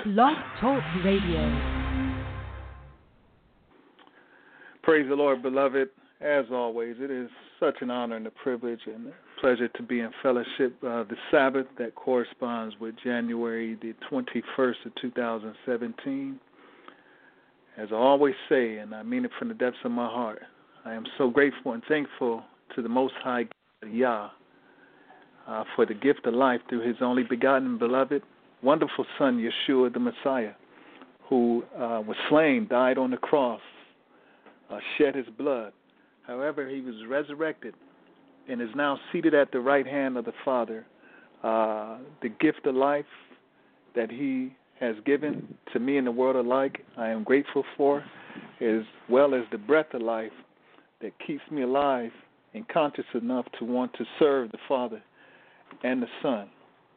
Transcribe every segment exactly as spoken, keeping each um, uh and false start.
Blog Talk Radio. Praise the Lord, beloved. As always, it is such an honor and a privilege and a pleasure to be in fellowship uh, the Sabbath that corresponds with January the twenty-first of two thousand seventeen. As I always say, and I mean it from the depths of my heart, I am so grateful and thankful to the Most High God, Yah, uh, for the gift of life through His only begotten, beloved, wonderful Son, Yeshua the Messiah, who uh, was slain, died on the cross, uh, shed His blood. However, He was resurrected and is now seated at the right hand of the Father. Uh, the gift of life that He has given to me and the world alike, I am grateful for, as well as the breath of life that keeps me alive and conscious enough to want to serve the Father and the Son,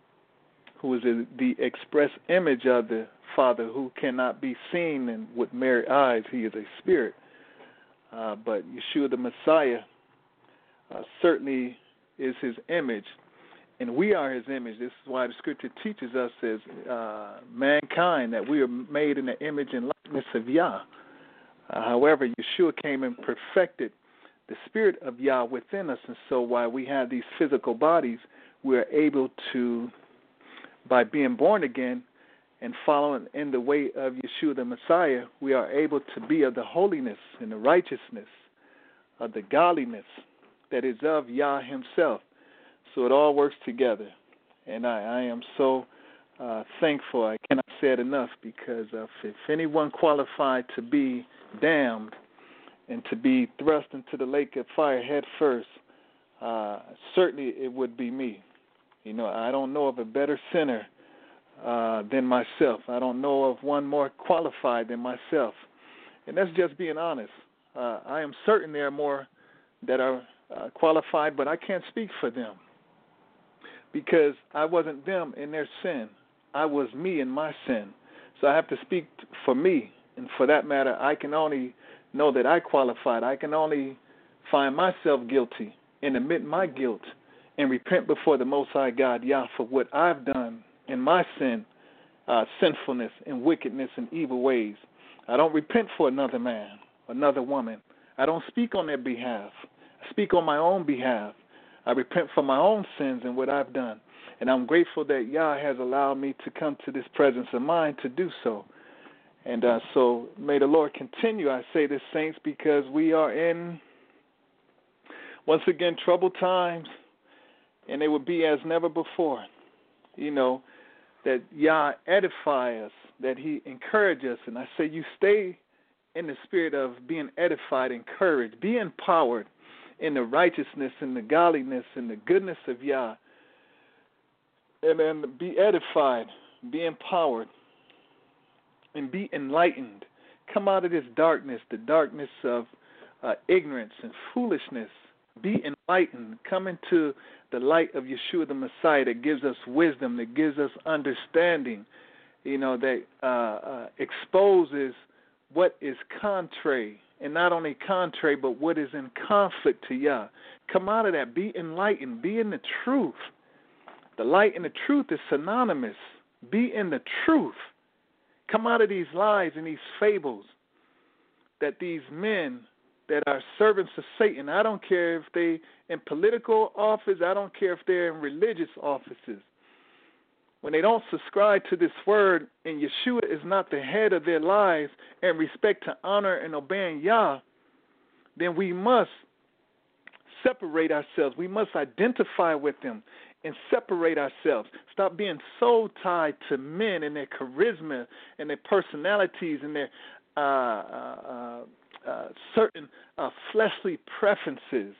who is the express image of the Father, who cannot be seen and with mere eyes. He is a spirit. Uh, but Yeshua the Messiah uh, certainly is His image, and we are His image. This is why the Scripture teaches us as uh, mankind that we are made in the image and likeness of Yah. Uh, however, Yeshua came and perfected the Spirit of Yah within us, and so while we have these physical bodies, we are able to, by being born again, and following in the way of Yeshua the Messiah, we are able to be of the holiness and the righteousness, of the godliness that is of Yah Himself. So it all works together. And I, I am so uh, thankful. I cannot say it enough, because uh, if anyone qualified to be damned and to be thrust into the lake of fire head first, uh, certainly it would be me. You know, I don't know of a better sinner Uh, than myself. I don't know of one more qualified than myself. And that's just being honest. Uh, I am certain there are more that are uh, qualified, but I can't speak for them, because I wasn't them in their sin. I was me in my sin. So I have to speak for me. And for that matter, I can only know that I qualified. I can only find myself guilty and admit my guilt and repent before the Most High God, Yah, for what I've done in my sin, uh, sinfulness, and wickedness and evil ways. I don't repent for another man, another woman. I don't speak on their behalf. I speak on my own behalf. I repent for my own sins and what I've done. And I'm grateful that Yah has allowed me to come to this presence of mine to do so. And uh, so may the Lord continue, I say this, saints, because we are in, once again, troubled times, and they will be as never before. You know, that Yah edify us, that He encourage us. And I say you stay in the spirit of being edified, encouraged, be empowered in the righteousness and the godliness and the goodness of Yah. And then be edified, be empowered, and be enlightened. Come out of this darkness, the darkness of uh, ignorance and foolishness. Be enlightened. Come into the light of Yeshua the Messiah that gives us wisdom, that gives us understanding, you know, that uh, uh, exposes what is contrary, and not only contrary, but what is in conflict to Yah. Come out of that. Be enlightened. Be in the truth. The light and the truth is synonymous. Be in the truth. Come out of these lies and these fables that these men that are servants of Satan. I don't care if they in political office. I don't care if they're in religious offices. When they don't subscribe to this word and Yeshua is not the head of their lives in respect to honor and obeying Yah, then we must separate ourselves. We must identify with them and separate ourselves. Stop being so tied to men and their charisma and their personalities and their uh, uh, uh, Uh, certain uh, fleshly preferences.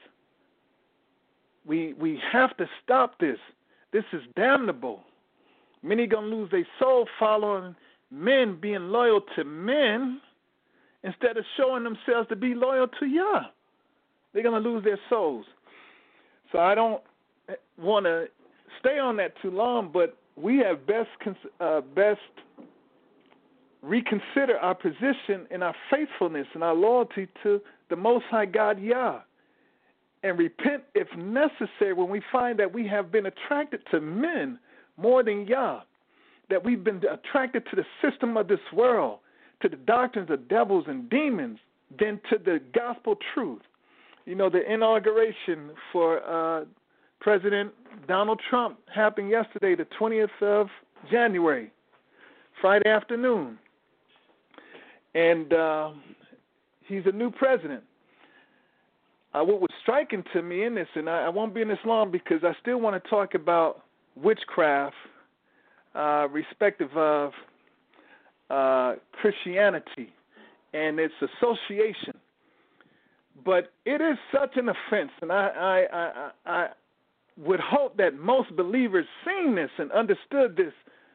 We we have to stop this. This is damnable. Many going to lose their soul following men, being loyal to men, instead of showing themselves to be loyal to Yah. They're going to lose their souls. So I don't want to stay on that too long, but we have best uh, best reconsider our position and our faithfulness and our loyalty to the Most High God, Yah, and repent if necessary when we find that we have been attracted to men more than Yah. that we've been attracted to the system of this world, to the doctrines of devils and demons, than to the gospel truth. You know, the inauguration for uh, President Donald Trump happened yesterday, the twentieth of January, Friday afternoon. And uh, he's a new president. Uh, what was striking to me in this, and I, I won't be in this long because I still want to talk about witchcraft, uh, respective of uh, Christianity and its association. But it is such an offense, and I, I, I, I would hope that most believers seen this and understood this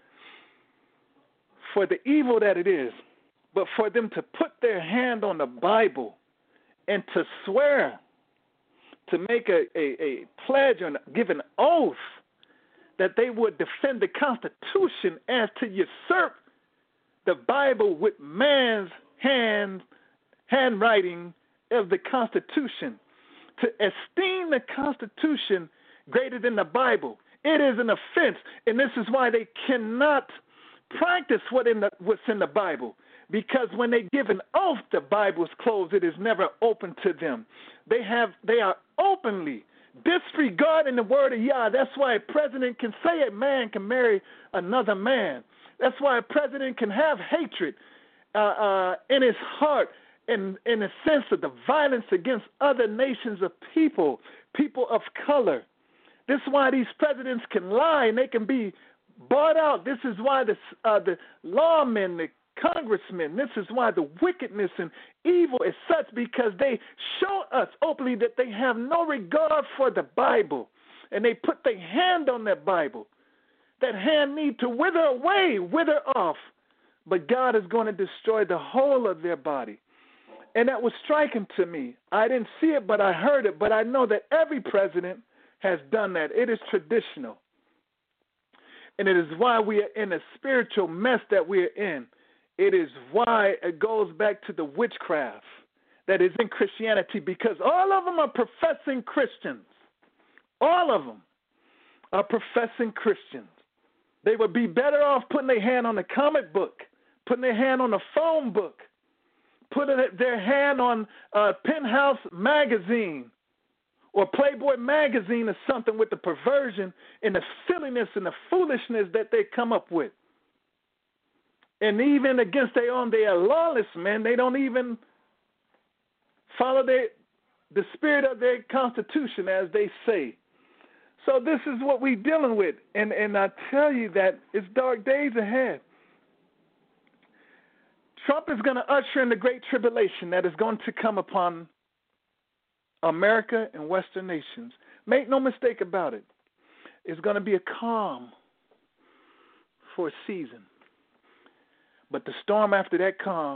for the evil that it is, but for them to put their hand on the Bible and to swear, to make a, a, a pledge or give an oath that they would defend the Constitution as to usurp the Bible with man's hand, handwriting of the Constitution, to esteem the Constitution greater than the Bible. It is an offense, and this is why they cannot practice what in the, what's in the Bible, because when they give an oath, the Bible is closed. It is never open to them. They have, they are openly disregarding the word of Yah. That's why a president can say a man can marry another man. That's why a president can have hatred uh, uh, in his heart, in, in the sense of the violence against other nations of people, people of color. This is why these presidents can lie and they can be bought out. This is why the, uh, the lawmen, the congressmen, this is why the wickedness and evil is such, because they show us openly that they have no regard for the Bible, and they put their hand on that Bible. That hand need to wither away, wither off, but God is going to destroy the whole of their body. And that was striking to me. I didn't see it, but I heard it, but I know that every president has done that. It is traditional. And it is why we are in a spiritual mess that we are in. It is why it goes back to the witchcraft that is in Christianity, because all of them are professing Christians. All of them are professing Christians. They would be better off putting their hand on the comic book, putting their hand on the phone book, putting their hand on uh, Penthouse magazine or Playboy magazine or something, with the perversion and the silliness and the foolishness that they come up with. And even against their own, they are lawless men. They don't even follow their, the spirit of their Constitution, as they say. So this is what we're dealing with. And, and I tell you that it's dark days ahead. Trump is going to usher in the great tribulation that is going to come upon America and Western nations. Make no mistake about it. It's going to be a calm for a season. But the storm after that calm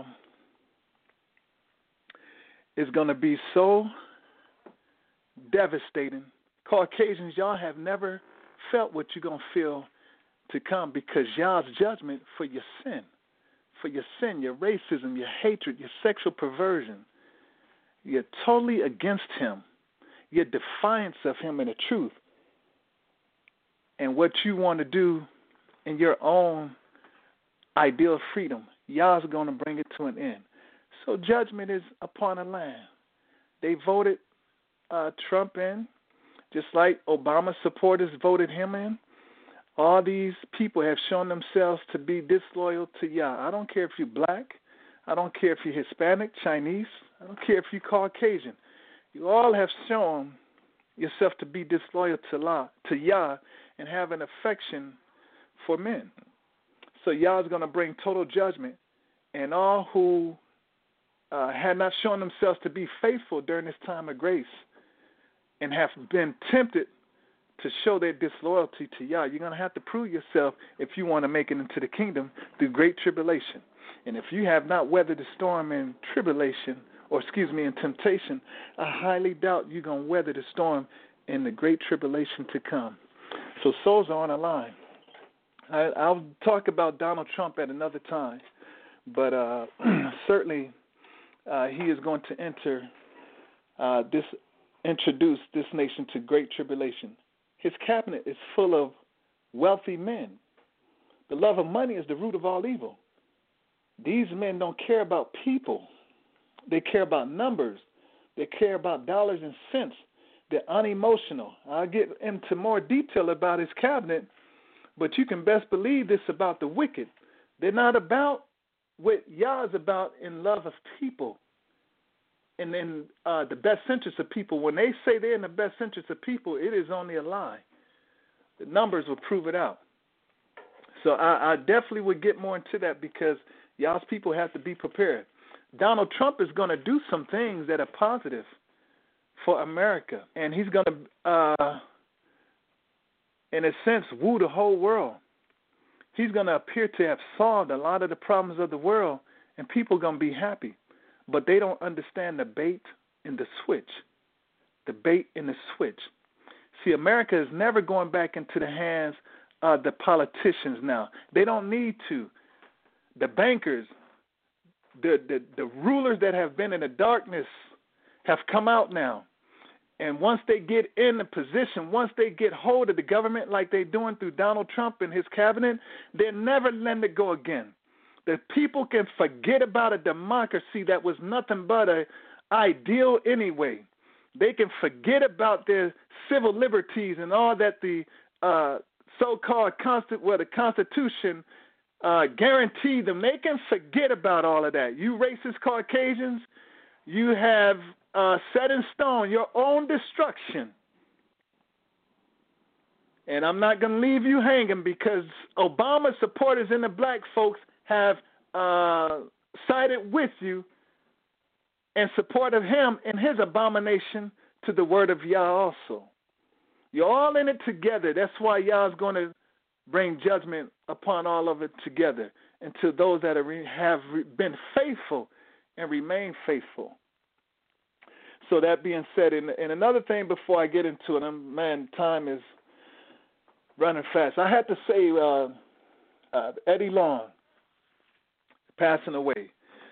is going to be so devastating. Caucasians, y'all have never felt what you're going to feel to come, because y'all's judgment for your sin, for your sin, your racism, your hatred, your sexual perversion, you're totally against him, your defiance of him and the truth, and what you want to do in your own ideal of freedom, y'all's going to bring it to an end. So judgment is upon the land. They voted uh, Trump in, just like Obama supporters voted him in. All these people have shown themselves to be disloyal to Yah. I don't care if you're black. I don't care if you're Hispanic, Chinese. I don't care if you're Caucasian. You all have shown yourself to be disloyal to, La, to Yah and have an affection for men. So Yah is going to bring total judgment, and all who uh, had not shown themselves to be faithful during this time of grace and have been tempted to show their disloyalty to Yah, you're going to have to prove yourself if you want to make it into the kingdom through great tribulation. And if you have not weathered the storm in tribulation, or excuse me, in temptation, I highly doubt you're going to weather the storm in the great tribulation to come. So souls are on the line. I, I'll talk about Donald Trump at another time, but uh, certainly uh, he is going to enter uh, this, introduce this nation to great tribulation. His cabinet is full of wealthy men, The love of money is the root of all evil. These men don't care about people. They care about numbers. They care about dollars and cents. They're unemotional. I'll get into more detail about his cabinet, but you can best believe this about the wicked. They're not about what Yah is about in love of people and in uh, the best interest of people. When they say they're in the best interest of people, it is only a lie. The numbers will prove it out. So I, I definitely would get more into that because y'all's people have to be prepared. Donald Trump is going to do some things that are positive for America, and he's going to, uh, in a sense, woo the whole world. He's going to appear to have solved a lot of the problems of the world, and people are going to be happy. But they don't understand the bait and the switch. The bait and the switch. See, America is never going back into the hands of the politicians now. They don't need to. The bankers, the, the, the rulers that have been in the darkness have come out now. And once they get in the position, once they get hold of the government like they're doing through Donald Trump and his cabinet, they'll never let it go again. The people can forget about a democracy that was nothing but an ideal anyway. They can forget about their civil liberties and all that the uh, so-called constant, well, the Constitution uh, guaranteed them. They can forget about all of that. You racist Caucasians, you have uh, set in stone your own destruction. And I'm not going to leave you hanging because Obama supporters and the black folks have uh, sided with you in support of him and his abomination to the word of Yah also. You're all in it together. That's why Yah's going to bring judgment upon all of it together and to those that are, have been faithful and remain faithful. So that being said, and, and another thing before I get into it, I'm, man, time is running fast. I had to say uh, uh, Eddie Long passing away.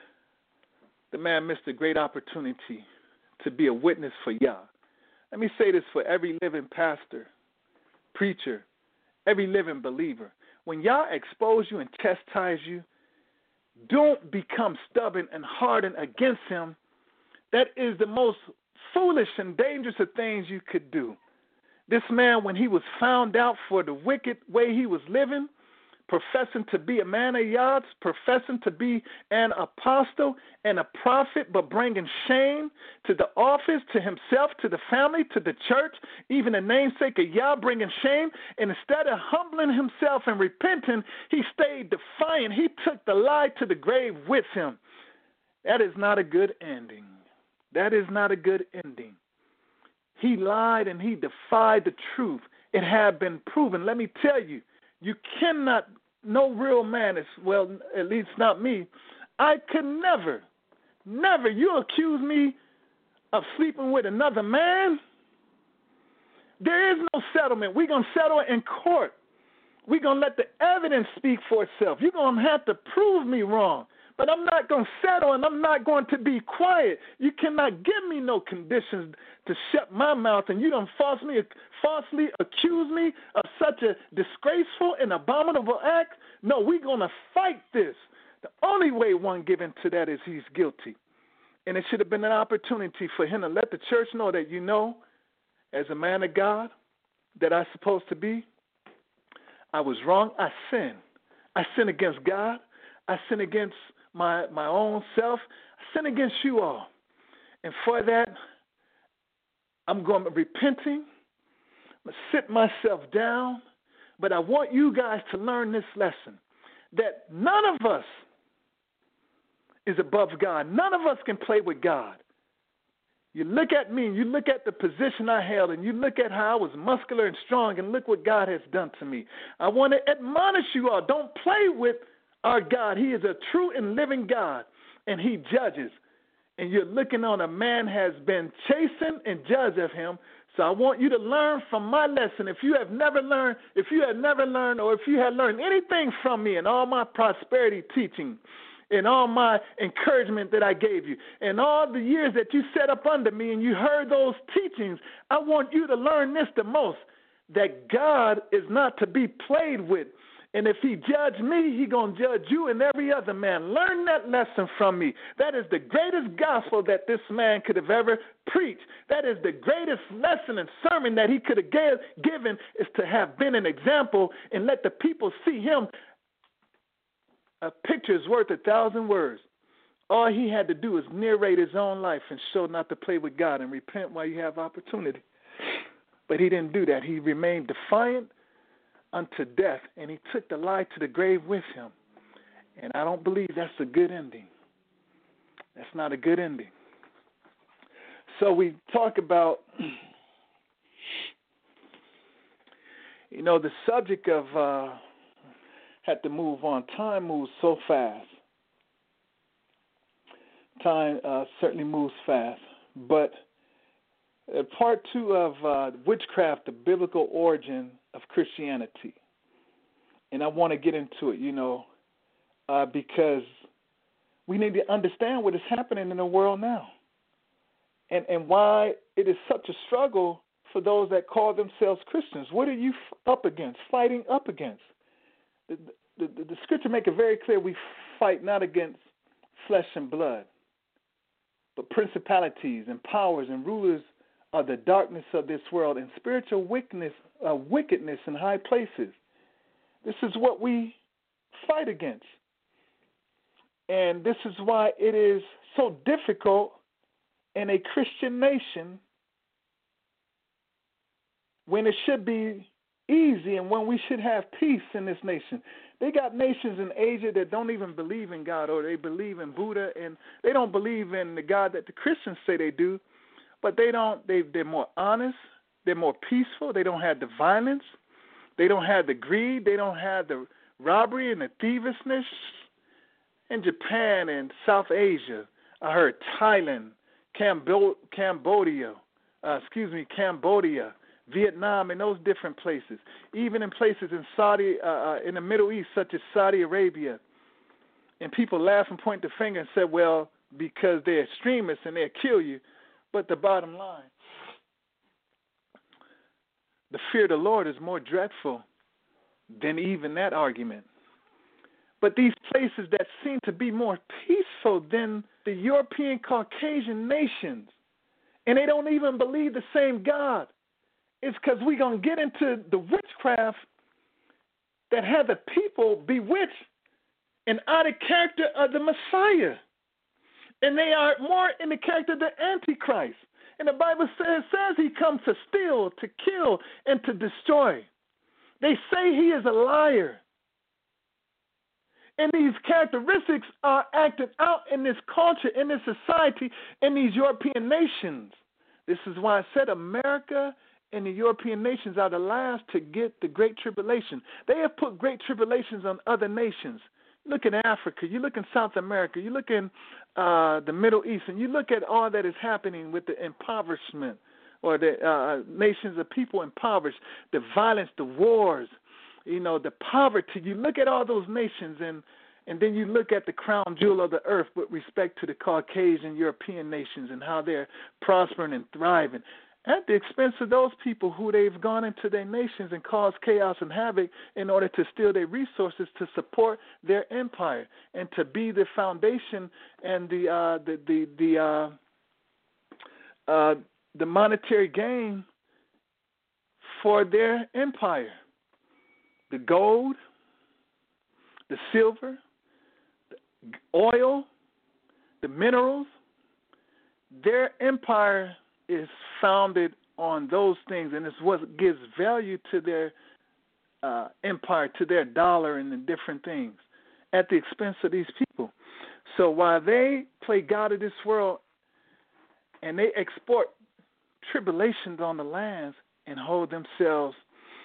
The man missed a great opportunity to be a witness for Yah. Let me say this for every living pastor, preacher, every living believer. When Yah expose you and chastise you, don't become stubborn and hardened against him. That is the most foolish and dangerous of things you could do. This man, when he was found out for the wicked way he was living, professing to be a man of Yah, professing to be an apostle and a prophet, but bringing shame to the office, to himself, to the family, to the church, even the namesake of Yah, bringing shame. And instead of humbling himself and repenting, he stayed defiant. He took the lie to the grave with him. That is not a good ending. That is not a good ending. He lied and he defied the truth. It had been proven. Let me tell you, you cannot, no real man is, well, at least not me, I could never, never, you accuse me of sleeping with another man? There is no settlement. We're going to settle in court. We're going to let the evidence speak for itself. You're going to have to prove me wrong. But I'm not going to settle, and I'm not going to be quiet. You cannot give me no conditions to shut my mouth, and you don't falsely, falsely accuse me of such a disgraceful and abominable act. No, we're going to fight this. The only way one given to that is he's guilty. And it should have been an opportunity for him to let the church know that, you know, as a man of God that I'm supposed to be, I was wrong. I sinned. I sinned against God. I sinned against my my own self. I sin against you all. And for that, I'm going to be repenting. I'm going to sit myself down. But I want you guys to learn this lesson, that none of us is above God. None of us can play with God. You look at me and you look at the position I held and you look at how I was muscular and strong and look what God has done to me. I want to admonish you all, don't play with our God. He is a true and living God, and he judges. And you're looking on a man has been chastened and judged of him. So I want you to learn from my lesson. If you have never learned, if you have never learned, or if you have learned anything from me and all my prosperity teaching and all my encouragement that I gave you and all the years that you set up under me and you heard those teachings, I want you to learn this the most, that God is not to be played with. And if he judge me, he going to judge you and every other man. Learn that lesson from me. That is the greatest gospel that this man could have ever preached. That is the greatest lesson and sermon that he could have gave, given, is to have been an example and let the people see him. A picture is worth a thousand words. All he had to do was narrate his own life and show not to play with God and repent while you have opportunity. But he didn't do that. He remained defiant unto death, and he took the lie to the grave with him. And I don't believe that's a good ending. That's not a good ending. So we talk about, you know, the subject of uh, had to move on. Time moves so fast. Time uh, certainly moves fast. But uh, part two of uh, witchcraft, the biblical origin of Christianity. And I want to get into it, you know, uh, because we need to understand what is happening in the world now, and and why it is such a struggle for those that call themselves Christians. What are you up against, fighting up against? The, the, the, the scripture make it very clear we fight not against flesh and blood, but principalities and powers and rulers of the darkness of this world and spiritual wickedness, uh, wickedness in high places. This is what we fight against. And this is why it is so difficult in a Christian nation when it should be easy and when we should have peace in this nation. They got nations in Asia that don't even believe in God, or they believe in Buddha, and they don't believe in the God that the Christians say they do. But they don't, they, they're more honest, they're more peaceful, they don't have the violence, they don't have the greed, they don't have the robbery and the thievishness. In Japan and South Asia, I heard Thailand, Cambo- Cambodia, uh, excuse me, Cambodia, Vietnam, and those different places. Even in places in Saudi, uh, in the Middle East, such as Saudi Arabia. And people laugh and point the finger and say, well, because they're extremists and they'll kill you. But the bottom line, the fear of the Lord is more dreadful than even that argument. But these places that seem to be more peaceful than the European Caucasian nations, and they don't even believe the same God, it's because we're going to get into the witchcraft that had the people bewitched and out of character of the Messiah. And they are more in the character of the Antichrist. And the Bible says, says he comes to steal, to kill, and to destroy. They say he is a liar. And these characteristics are acted out in this culture, in this society, in these European nations. This is why I said America and the European nations are the last to get the Great Tribulation. They have put great tribulations on other nations. Look in Africa, you look in South America, you look in uh, the Middle East, and you look at all that is happening with the impoverishment, or the uh, nations of people impoverished, the violence, the wars, you know, the poverty. You look at all those nations, and, and then you look at the crown jewel of the earth with respect to the Caucasian European nations and how they're prospering and thriving, at the expense of those people who they've gone into their nations and caused chaos and havoc in order to steal their resources to support their empire and to be the foundation and the uh, the the the, uh, uh, the monetary gain for their empire. The gold, the silver, the oil, the minerals, their empire is founded on those things, and it's what gives value to their uh, empire, to their dollar and the different things at the expense of these people. So while they play God of this world and they export tribulations on the lands and hold themselves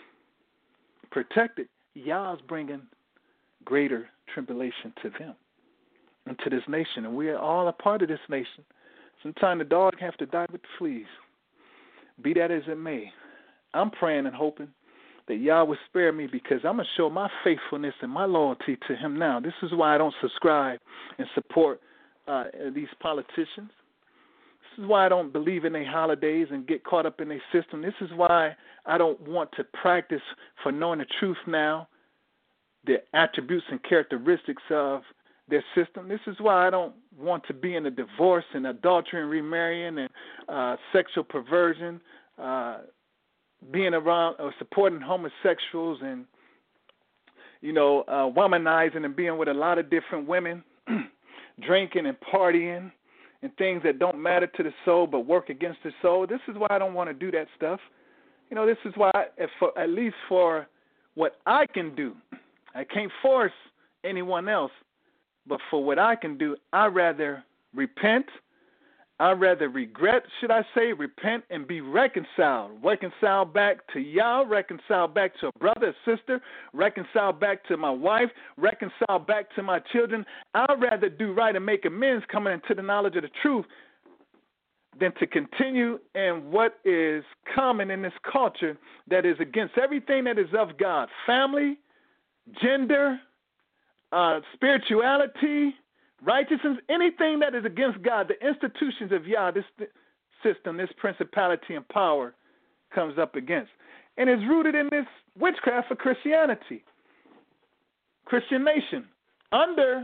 protected, Yah's bringing greater tribulation to them and to this nation, and we are all a part of this nation. Sometimes the dog have to die with the fleas. Be that as it may, I'm praying and hoping that Yah will spare me, because I'm going to show my faithfulness and my loyalty to him now. This is why I don't subscribe and support uh, these politicians. This is why I don't believe in their holidays and get caught up in their system. This is why I don't want to practice for knowing the truth now the attributes and characteristics of their system. This is why I don't want to be in a divorce and adultery and remarrying and uh, sexual perversion, uh, being around or supporting homosexuals and, you know, uh, womanizing and being with a lot of different women, drinking and partying and things that don't matter to the soul but work against the soul. This is why I don't want to do that stuff. You know, this is why, if for, at least for what I can do, I can't force anyone else, but for what I can do, I'd rather repent. I'd rather regret, should I say, repent and be reconciled. Reconcile back to Yah, reconcile back to a brother, a sister, reconcile back to my wife, reconcile back to my children. I'd rather do right and make amends coming into the knowledge of the truth than to continue in what is common in this culture that is against everything that is of God. Family, gender, uh, spirituality, righteousness, anything that is against God, the institutions of Yah, this system, this principality and power comes up against. And is rooted in this witchcraft for Christianity, Christian nation, under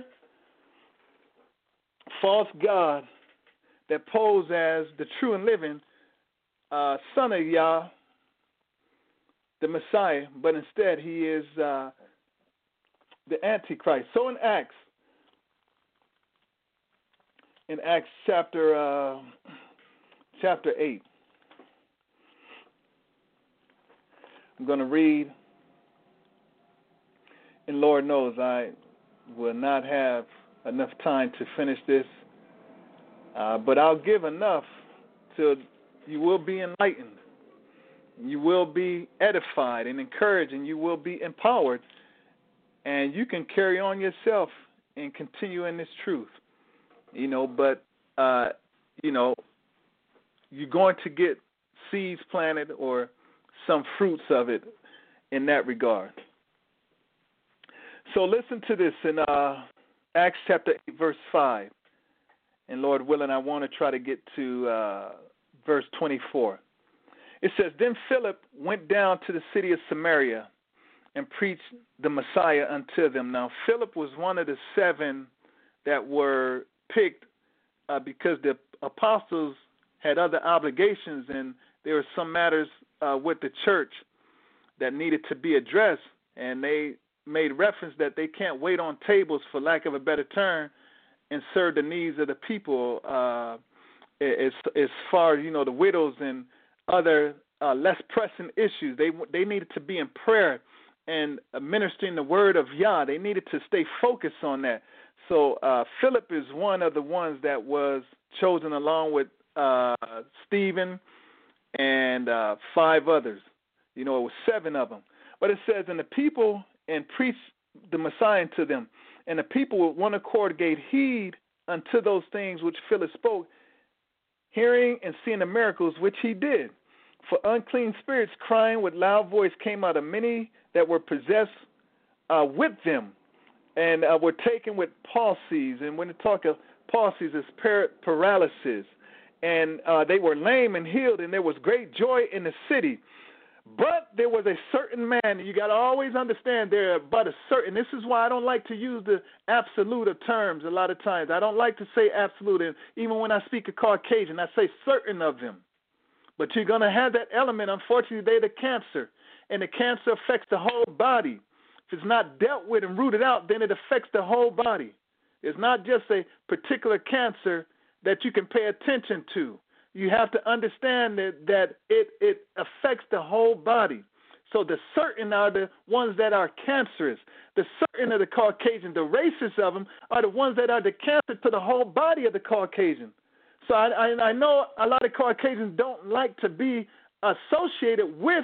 false God that pose as the true and living uh, son of Yah, the Messiah, but instead he is uh, the Antichrist. So in Acts, in Acts chapter uh, chapter eight, I'm going to read, and Lord knows I will not have enough time to finish this, uh, but I'll give enough till you will be enlightened, you will be edified and encouraged, and you will be empowered, and you can carry on yourself and continue in this truth. You know, but, uh, you know, you're going to get seeds planted or some fruits of it in that regard. So listen to this in uh, Acts chapter eight, verse five. And Lord willing, I want to try to get to uh, verse twenty-four. It says, Then Philip went down to the city of Samaria and preached the Messiah unto them. Now, Philip was one of the seven that were picked uh, because the apostles had other obligations, and there were some matters uh, with the church that needed to be addressed, and they made reference that they can't wait on tables, for lack of a better term, and serve the needs of the people uh, as, as far as, you know, the widows and other uh, less pressing issues. They they needed to be in prayer and administering the word of Yah. They needed to stay focused on that. So uh, Philip is one of the ones that was chosen along with uh, Stephen and uh, five others. You know, it was seven of them. But it says, and the people and preached the Messiah to them, and the people with one accord gave heed unto those things which Philip spoke, hearing and seeing the miracles which he did. For unclean spirits crying with loud voice came out of many that were possessed uh, with them, and uh, were taken with palsies. And when they talk of palsies, it's par- paralysis. And uh, they were lame and healed, and there was great joy in the city. But there was a certain man, you got to always understand there, but a certain, this is why I don't like to use the absolute of terms a lot of times. I don't like to say absolute, and even when I speak of Caucasian, I say certain of them. But you're going to have that element. Unfortunately, they're the cancer, and the cancer affects the whole body. If it's not dealt with and rooted out, then it affects the whole body. It's not just a particular cancer that you can pay attention to. You have to understand that, that it, it affects the whole body. So the certain are the ones that are cancerous. The certain of the Caucasian, the racist of them, are the ones that are the cancer to the whole body of the Caucasian. So I, I, I know a lot of Caucasians don't like to be associated with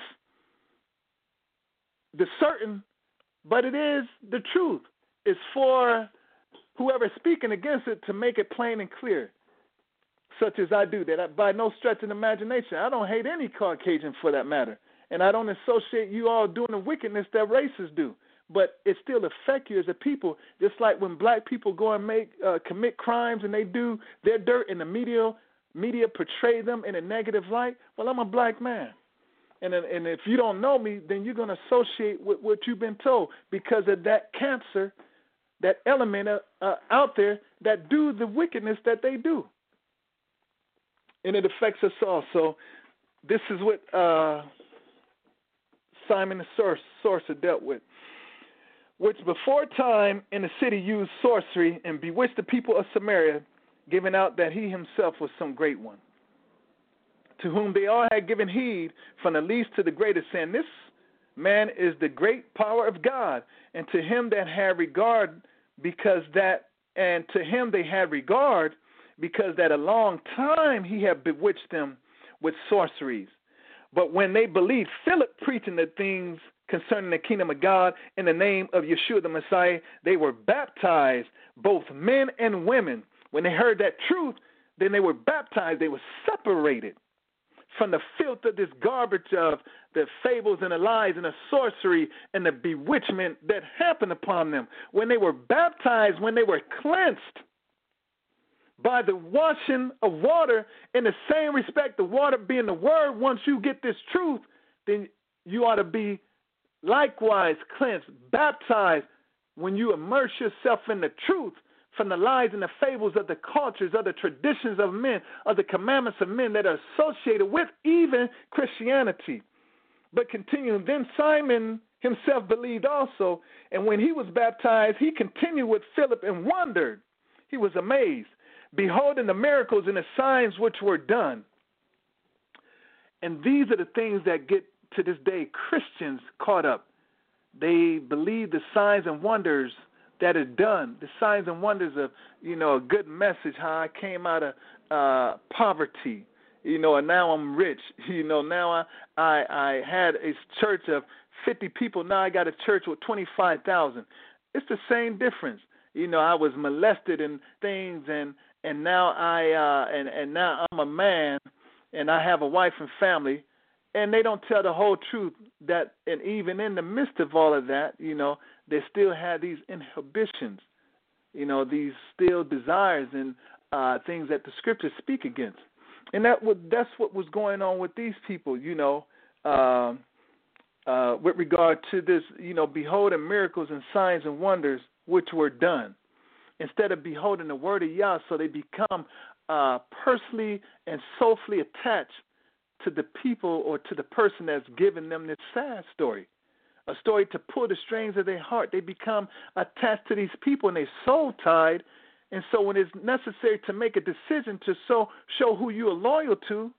the certain, but it is the truth. It's for whoever's speaking against it to make it plain and clear, such as I do. That I, by no stretch of the imagination, I don't hate any Caucasian for that matter, and I don't associate you all doing the wickedness that racists do. But it still affects you as a people, just like when black people go and make uh, commit crimes and they do their dirt, and the media media portray them in a negative light. Well, I'm a black man. And, and if you don't know me, then you're going to associate with what you've been told because of that cancer, that element uh, uh, out there that do the wickedness that they do. And it affects us all. So this is what uh, Simon the sorcerer dealt with, which before time in the city used sorcery and bewitched the people of Samaria, giving out that he himself was some great one, to whom they all had given heed from the least to the greatest, saying, this man is the great power of God, and to him that had regard, because that, and to him they had regard, because that a long time he had bewitched them with sorceries. But when they believed Philip preaching the things concerning the kingdom of God in the name of Yeshua the Messiah, they were baptized, both men and women. When they heard that truth, then they were baptized. They were separated from the filth of this garbage of the fables and the lies and the sorcery and the bewitchment that happened upon them. When they were baptized, when they were cleansed by the washing of water, in the same respect, the water being the word, once you get this truth, then you ought to be likewise cleansed, baptized when you immerse yourself in the truth from the lies and the fables of the cultures, of the traditions of men, of the commandments of men that are associated with even Christianity. But continuing, then Simon himself believed also, and when he was baptized, he continued with Philip and wondered. He was amazed, beholding the miracles and the signs which were done. And these are the things that get, to this day, Christians caught up. They believe the signs and wonders that is done, the signs and wonders of, you know, a good message, how I came out of uh, poverty, you know, and now I'm rich. You know, now I, I I had a church of fifty people. Now I got a church with twenty-five thousand. It's the same difference. You know, I was molested and things, and and now I uh, and and now I'm a man, and I have a wife and family, and they don't tell the whole truth. That, and even in the midst of all of that, you know, they still have these inhibitions, you know, these still desires and uh, things that the scriptures speak against. And that would, that's what was going on with these people, you know, uh, uh, with regard to this, you know, beholding miracles and signs and wonders which were done. Instead of beholding the word of Yah, so they become uh, personally and soulfully attached to the people or to the person that's giving them this sad story. A story to pull the strings of their heart. They become attached to these people and they're soul tied. And so when it's necessary to make a decision to so, show who you are loyal to,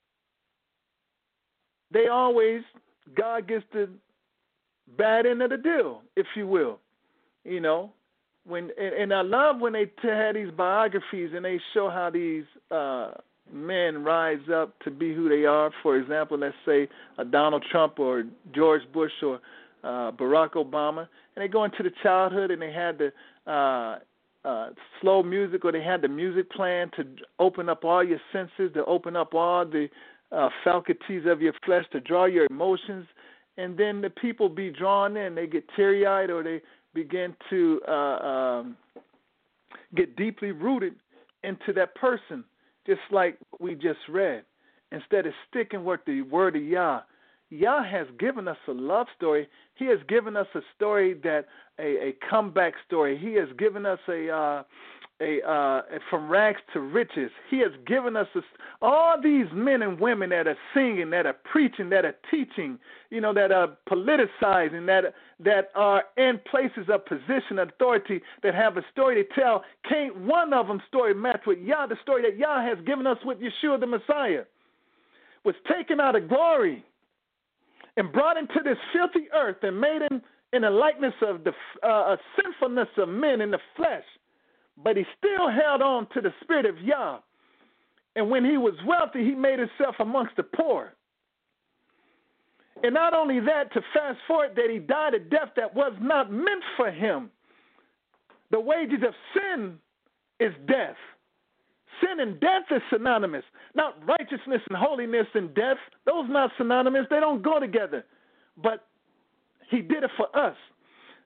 they always, God gets the bad end of the deal, if you will. You know, when and, and I love when they t- have these biographies and they show how these uh, men rise up to be who they are. For example, let's say a Donald Trump or George Bush or uh, Barack Obama, and they go into the childhood and they had the uh, uh, slow music, or they had the music playing to open up all your senses, to open up all the uh, faculties of your flesh, to draw your emotions, and then the people be drawn in. They get teary-eyed, or they begin to uh, um, get deeply rooted into that person, just like we just read. Instead of sticking with the word of Yah, Yah has given us a love story. He has given us a story that a, a comeback story. He has given us a uh, a uh, from rags to riches. He has given us a, all these men and women that are singing, that are preaching, that are teaching, you know, that are politicizing, that that are in places of position and authority, that have a story to tell. Can't one of them story match with Yah, the story that Yah has given us with Yeshua the Messiah, was taken out of glory and brought into this filthy earth and made in, in the likeness of the uh, sinfulness of men in the flesh. But he still held on to the spirit of Yah. And when he was wealthy, he made himself amongst the poor. And not only that, to fast forward, that he died a death that was not meant for him. The wages of sin is death. Sin and death is synonymous. Not righteousness and holiness and death. Those are not synonymous. They don't go together. But he did it for us.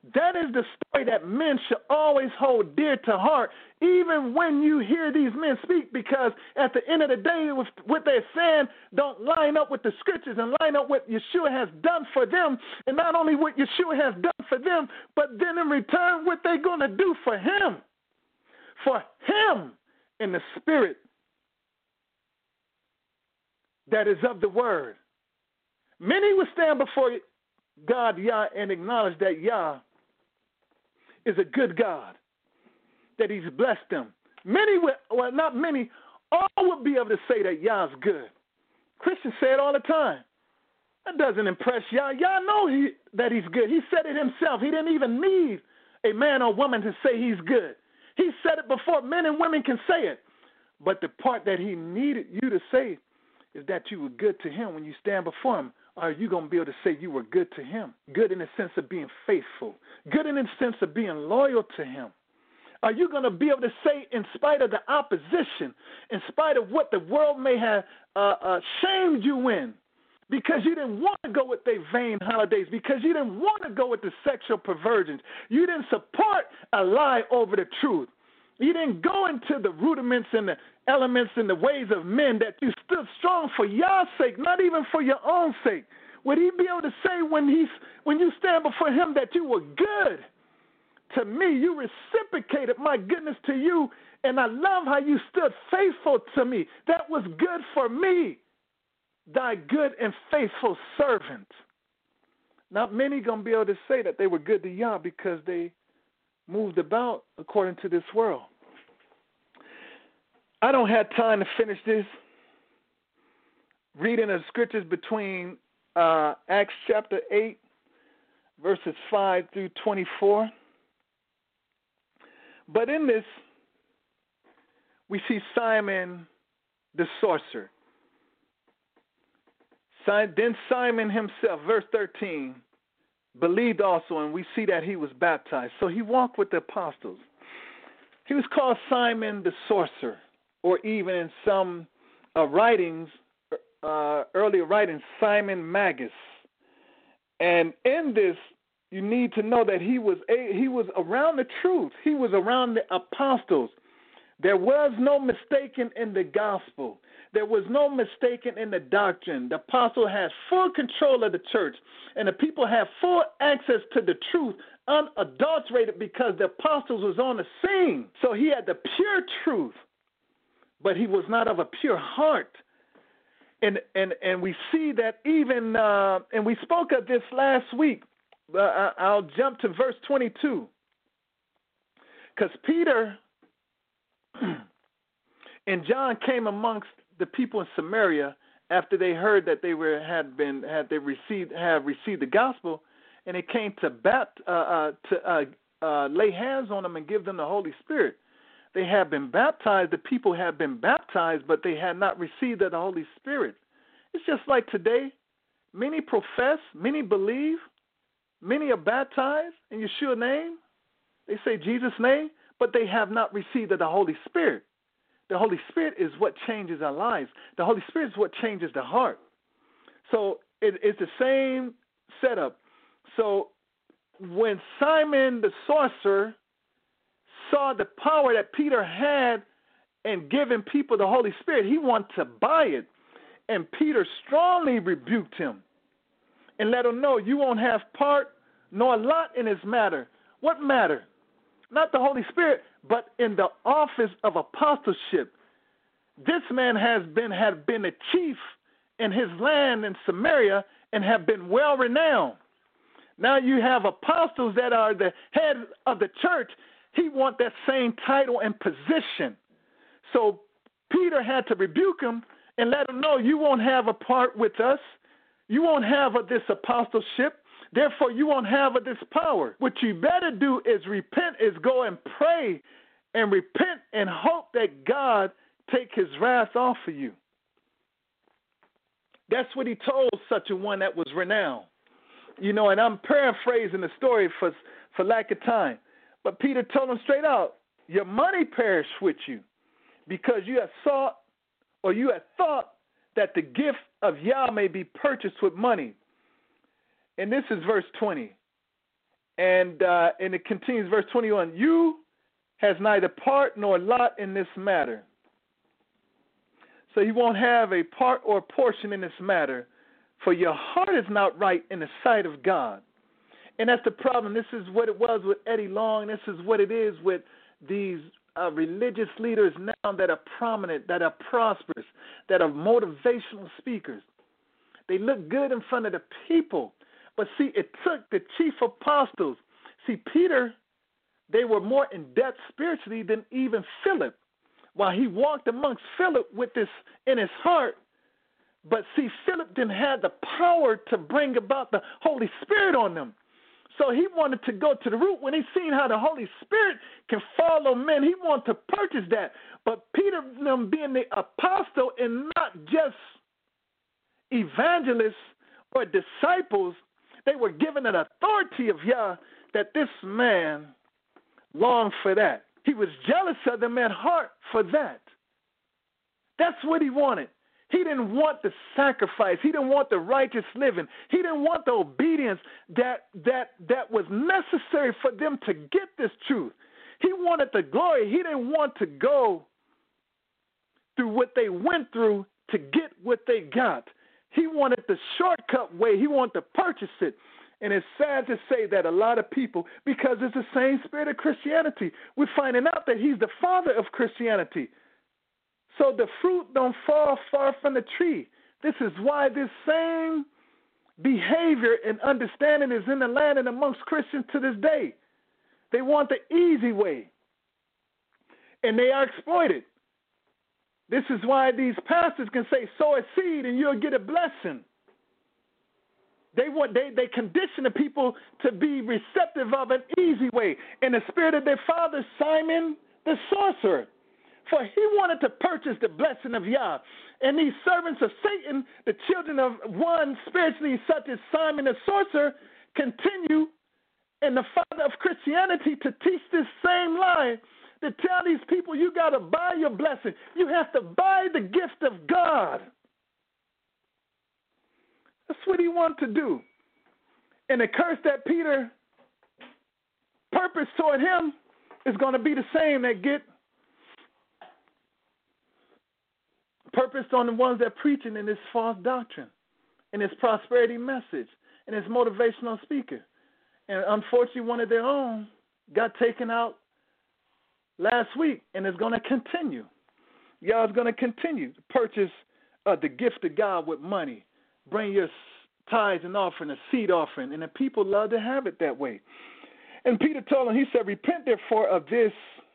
That is the story that men should always hold dear to heart, even when you hear these men speak, because at the end of the day, what they're saying don't line up with the scriptures and line up what Yeshua has done for them. And not only what Yeshua has done for them, but then in return, what they're going to do for him. For him in the spirit that is of the word. Many will stand before God, Yah, and acknowledge that Yah is a good God, that he's blessed them. Many, will, well, not many, all will be able to say that Yah's good. Christians say it all the time. That doesn't impress Yah. Yah know he, that he's good. He said it himself. He didn't even need a man or woman to say he's good. He said it before men and women can say it. But the part that he needed you to say is that you were good to him when you stand before him. Are you going to be able to say you were good to him? Good in the sense of being faithful. Good in the sense of being loyal to him. Are you going to be able to say, in spite of the opposition, in spite of what the world may have uh, uh, shamed you in, because you didn't want to go with their vain holidays, because you didn't want to go with the sexual perversions, you didn't support a lie over the truth, you didn't go into the rudiments and the elements and the ways of men, that you stood strong for Yah's sake, not even for your own sake. Would he be able to say when he's when you stand before him that you were good to me, you reciprocated my goodness to you, and I love how you stood faithful to me. That was good for me, thy good and faithful servant. Not many going to be able to say that they were good to Yah because they moved about according to this world. I don't have time to finish this. Reading the scriptures between uh, Acts chapter eight, verses five through twenty-four. But in this, we see Simon the sorcerer. Then Simon himself, verse thirteen, believed also, and we see that he was baptized. So he walked with the apostles. He was called Simon the sorcerer, or even in some uh, writings, uh, earlier writings, Simon Magus. And in this, you need to know that he was a, he was around the truth. He was around the apostles. There was no mistaking in the gospel. There was no mistaking in the doctrine. The apostle had full control of the church, and the people had full access to the truth, unadulterated, because the apostles was on the scene. So he had the pure truth, but he was not of a pure heart. And and and we see that even, uh, and we spoke of this last week. Uh, I'll jump to verse twenty-two, because Peter and John came amongst the people in Samaria after they heard that they were had been had they received have received the gospel, and they came to bat, uh, uh, to uh, uh, lay hands on them and give them the Holy Spirit. They had been baptized. The people had been baptized, but they had not received the Holy Spirit. It's just like today. Many profess, many believe, many are baptized in Yeshua's name. They say Jesus' name, but they have not received the Holy Spirit. The Holy Spirit is what changes our lives. The Holy Spirit is what changes the heart. So it, it's the same setup. So when Simon the sorcerer saw the power that Peter had in giving people the Holy Spirit, he wanted to buy it. And Peter strongly rebuked him and let him know, you won't have part nor lot in this matter. What matter? Not the Holy Spirit, but in the office of apostleship. This man has been had been a chief in his land in Samaria and have been well renowned. Now you have apostles that are the head of the church. He wants that same title and position. So Peter had to rebuke him and let him know, you won't have a part with us. You won't have a, this apostleship. Therefore, you won't have a, this power. What you better do is repent, is go and pray and repent and hope that God take his wrath off of you. That's what he told such a one that was renowned. You know, and I'm paraphrasing the story for, for lack of time. But Peter told him straight out, your money perish with you, because you have sought or you have thought that the gift of Yah may be purchased with money. And this is verse twenty. And uh, and it continues, verse twenty-one, you has neither part nor lot in this matter. So you won't have a part or portion in this matter, for your heart is not right in the sight of God. And that's the problem. This is what it was with Eddie Long. This is what it is with these uh, religious leaders now that are prominent, that are prosperous, that are motivational speakers. They look good in front of the people. But see, it took the chief apostles. See, Peter, they were more in depth spiritually than even Philip. While he walked amongst Philip with this in his heart, but see, Philip didn't have the power to bring about the Holy Spirit on them. So he wanted to go to the root. When he seen how the Holy Spirit can follow men, he wanted to purchase that. But Peter, them being the apostle and not just evangelists or disciples, they were given an authority of Yah that this man longed for that. He was jealous of them at heart for that. That's what he wanted. He didn't want the sacrifice. He didn't want the righteous living. He didn't want the obedience that that that was necessary for them to get this truth. He wanted the glory. He didn't want to go through what they went through to get what they got. He wanted the shortcut way. He wanted to purchase it. And it's sad to say that a lot of people, because it's the same spirit of Christianity, we're finding out that he's the father of Christianity. So the fruit don't fall far from the tree. This is why this same behavior and understanding is in the land and amongst Christians to this day. They want the easy way, and they are exploited. This is why these pastors can say, sow a seed and you'll get a blessing. They want they, they condition the people to be receptive of an easy way. In the spirit of their father, Simon the sorcerer. For he wanted to purchase the blessing of Yah. And these servants of Satan, the children of one spiritually such as Simon the sorcerer, continue in the father of Christianity to teach this same lie, to tell these people you got to buy your blessing. You have to buy the gift of God. That's what he wanted to do. And the curse that Peter purposed toward him is going to be the same that get purposed on the ones that are preaching in this false doctrine, in this prosperity message, in this motivational speaker. And unfortunately, one of their own got taken out last week, and it's going to continue. Y'all's going to continue to purchase uh, the gift of God with money. Bring your tithes and offering, a seed offering, and the people love to have it that way. And Peter told him, he said, repent therefore of this,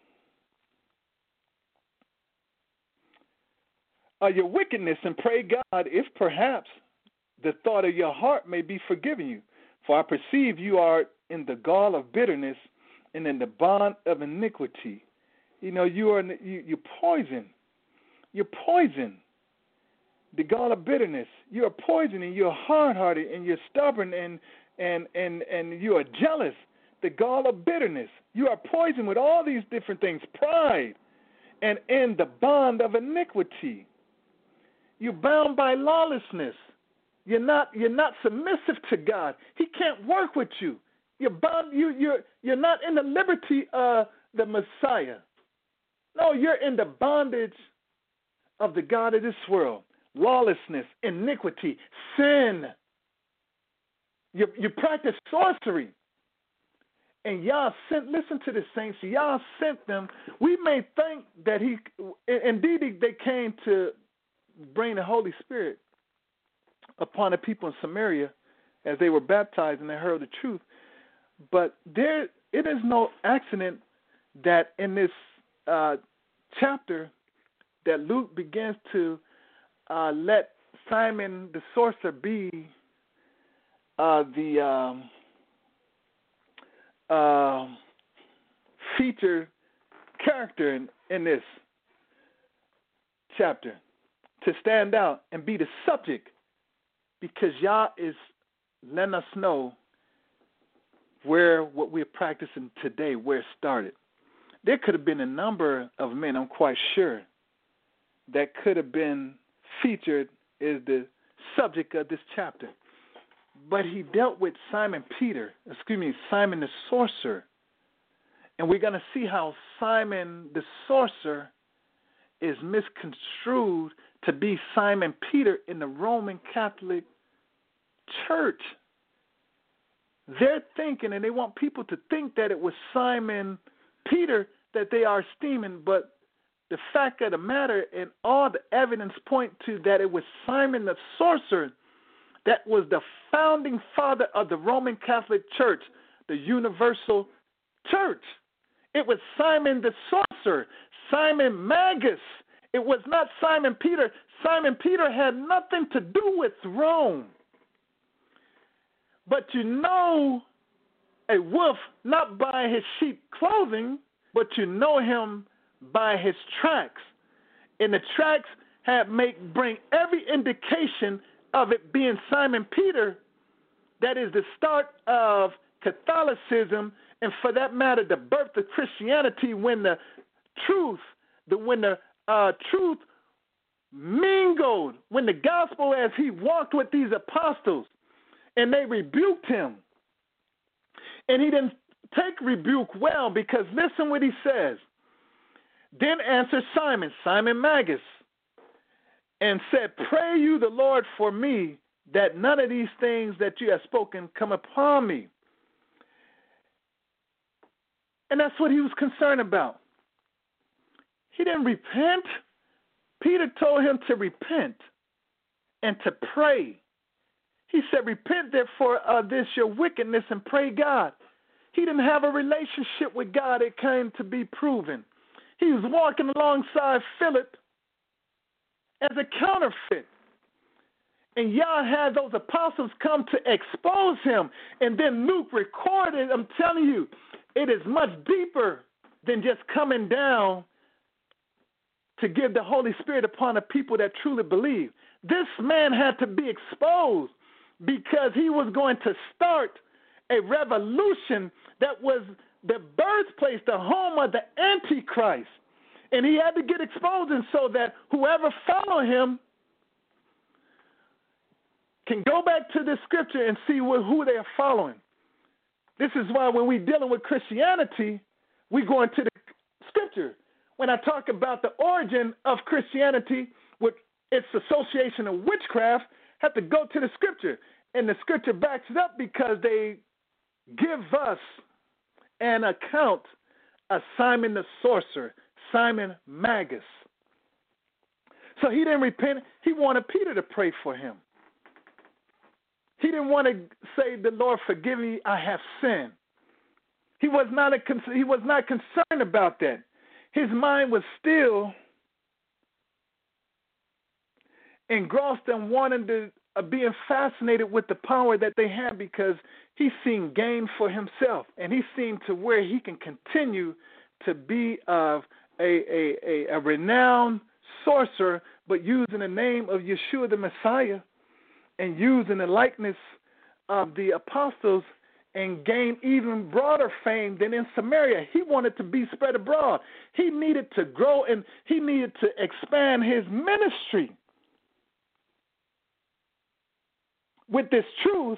uh, your wickedness, and pray God if perhaps the thought of your heart may be forgiven you. For I perceive you are in the gall of bitterness and in the bond of iniquity. You know, you are you, you're poison. You're poison. The gall of bitterness. You are poison, and you're hard-hearted, and you're stubborn, and and and and you are jealous. The gall of bitterness. You are poison with all these different things. Pride, and in the bond of iniquity. You're bound by lawlessness. You're not you're not submissive to God. He can't work with you. You're bound. You you're you're not in the liberty of the Messiah. No, you're in the bondage of the God of this world. Lawlessness, iniquity, sin. You, you practice sorcery. And Yah sent, listen to the saints, Yah sent them. We may think that he, indeed they came to bring the Holy Spirit upon the people in Samaria as they were baptized and they heard the truth. But there, it is no accident that in this uh, chapter that Luke begins to Uh, let Simon the sorcerer be uh, the um, uh, featured character in, in this chapter, to stand out and be the subject, because Yah is letting us know where what we're practicing today, where it started. There could have been a number of men, I'm quite sure, that could have been featured as the subject of this chapter. but he dealt with Simon Peter, excuse me, Simon the sorcerer. And we're going to see how Simon the sorcerer is misconstrued to be Simon Peter in the Roman Catholic Church. They're thinking, and they want people to think that it was Simon Peter that they are esteeming, but the fact of the matter and all the evidence point to that it was Simon the sorcerer that was the founding father of the Roman Catholic Church, the Universal Church. It was Simon the sorcerer, Simon Magus. It was not Simon Peter. Simon Peter had nothing to do with Rome. But you know a wolf not by his sheep clothing, but you know him by his tracks. And the tracks have make bring every indication of it being Simon Peter. That is the start of Catholicism, and for that matter, the birth of Christianity, when the truth, the when the uh, truth mingled, when the gospel, as he walked with these apostles, and they rebuked him, and he didn't take rebuke well, because listen what he says. Then answered Simon, Simon Magus, and said, pray you the Lord for me, that none of these things that you have spoken come upon me. And that's what he was concerned about. He didn't repent. Peter told him to repent and to pray. He said, repent therefore of this your wickedness and pray God. He didn't have a relationship with God. It came to be proven. He was walking alongside Philip as a counterfeit. And Yah had those apostles come to expose him. And then Luke recorded, I'm telling you, it is much deeper than just coming down to give the Holy Spirit upon the people that truly believe. This man had to be exposed because he was going to start a revolution that was the birthplace, the home of the Antichrist. And he had to get exposed, and so that whoever followed him can go back to the scripture and see who they are following. This is why when we're dealing with Christianity, we go into the scripture. When I talk about the origin of Christianity with its association of witchcraft, I have to go to the scripture. And the scripture backs it up because they give us an account of Simon the sorcerer, Simon Magus. So he didn't repent. He wanted Peter to pray for him. He didn't want to say, the Lord forgive me, I have sinned. He was not a he was not concerned about that. His mind was still engrossed and wanting to uh, being fascinated with the power that they had, because he seen gain for himself, and he seen to where he can continue to be of a a, a, a renowned sorcerer, but using the name of Yeshua the Messiah and using the likeness of the apostles, and gain even broader fame than in Samaria. He wanted to be spread abroad. He needed to grow, and he needed to expand his ministry. With this truth,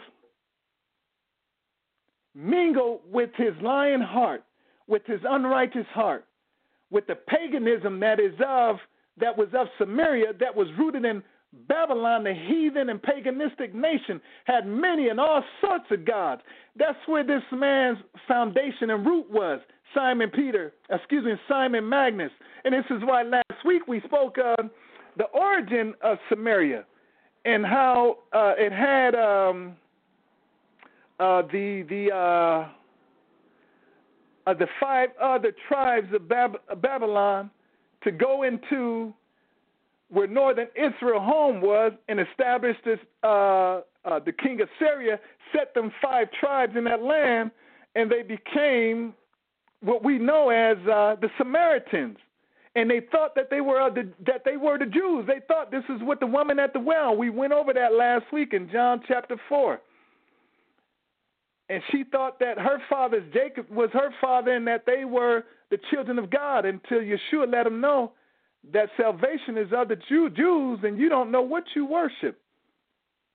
mingle with his lying heart, with his unrighteous heart, with the paganism that is of that was of Samaria, that was rooted in Babylon, the heathen and paganistic nation, had many and all sorts of gods. That's where this man's foundation and root was, Simon Peter, excuse me, Simon Magus. And this is why last week we spoke of the origin of Samaria and how uh, it had um, uh, the the uh, uh, the five other tribes of Bab- Babylon to go into where northern Israel home was and established this, uh, uh, the king of Syria, set them five tribes in that land, and they became what we know as uh, the Samaritans. And they thought that they were uh, the, that they were the Jews. They thought this is what the woman at the well. We went over that last week in John chapter four. And she thought that her father's Jacob was her father, and that they were the children of God, until Yeshua let them know that salvation is of the Jew, Jews, and you don't know what you worship.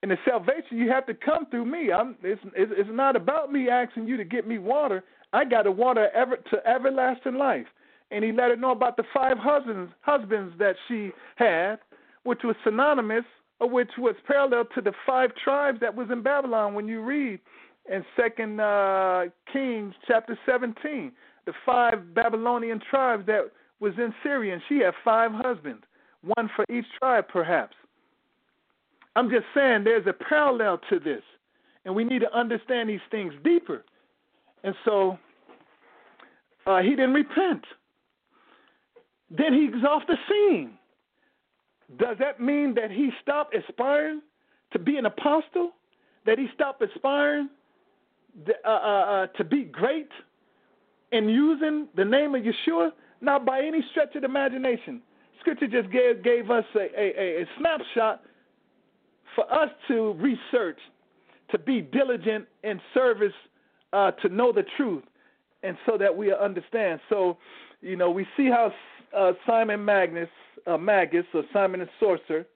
And the salvation you have to come through me. I'm, it's, it's not about me asking you to get me water. I got the water ever to everlasting life. And he let her know about the five husbands husbands that she had, which was synonymous, or which was parallel to the five tribes that was in Babylon. When you read in Second uh, Kings chapter seventeen, the five Babylonian tribes that was in Syria, and she had five husbands, one for each tribe, perhaps. I'm just saying there's a parallel to this, and we need to understand these things deeper. And so uh, he didn't repent. Then he's off the scene. Does that mean that he stopped aspiring to be an apostle? That he stopped aspiring uh, uh, to be great and using the name of Yeshua? Not by any stretch of the imagination. Scripture just gave, gave us a, a, a snapshot for us to research, to be diligent in service, uh, to know the truth, and so that we understand. So, you know, we see how uh, Simon Magus, uh, Magus, or Simon the Sorcerer,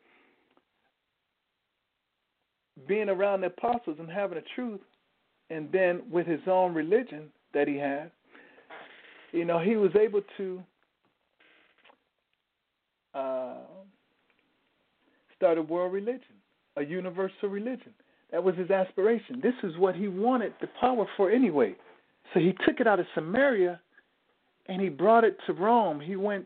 being around the apostles and having the truth, and then with his own religion that he had, you know, he was able to uh, start a world religion, a universal religion. That was his aspiration. This is what he wanted the power for anyway. So he took it out of Samaria and he brought it to Rome. He went